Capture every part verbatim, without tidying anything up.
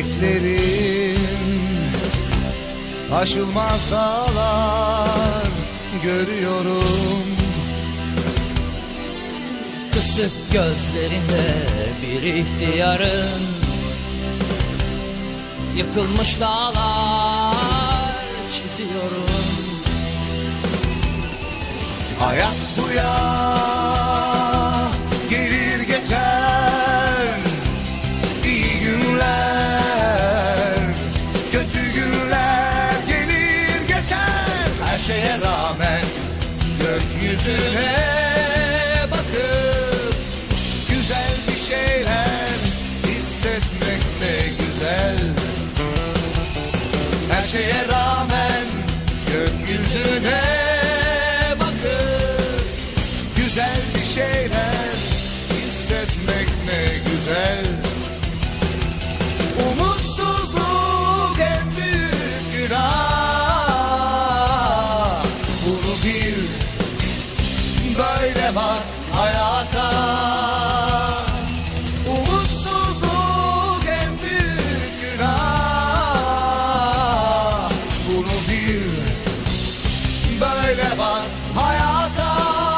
bebeklerim, aşılmaz dağlar görüyorum. Kısık gözlerinde bir ihtiyarın, yıkılmış dağlar çiziyorum. Hayat bu ya, gelir geçer, iyi günler, kötü günler gelir geçer. Her şeye rağmen gökyüzüne bakıp güzel bir şeyler hissetmek ne güzel. Her şeye rağmen gökyüzüne bakıp güzel bir şeyler hissetmek ne güzel. Umutsuzluk en büyük günah. Bunu bil, böyle bak hayata. Umutsuzluk en büyük günah. Bunu bil, böyle bak hayata.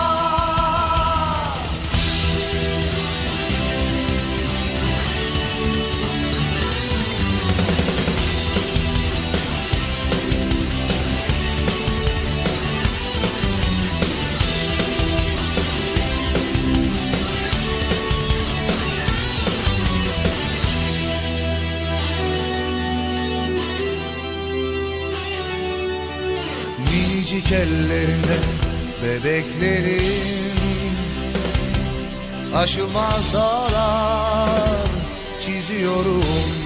Minicik ellerinde bebeklerim, aşılmaz dağlar çiziyorum.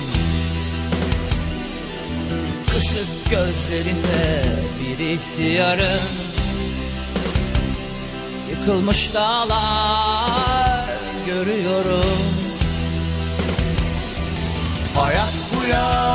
Kısık gözlerinde bir ihtiyarın, yıkılmış dağlar görüyorum. Hayat bu ya,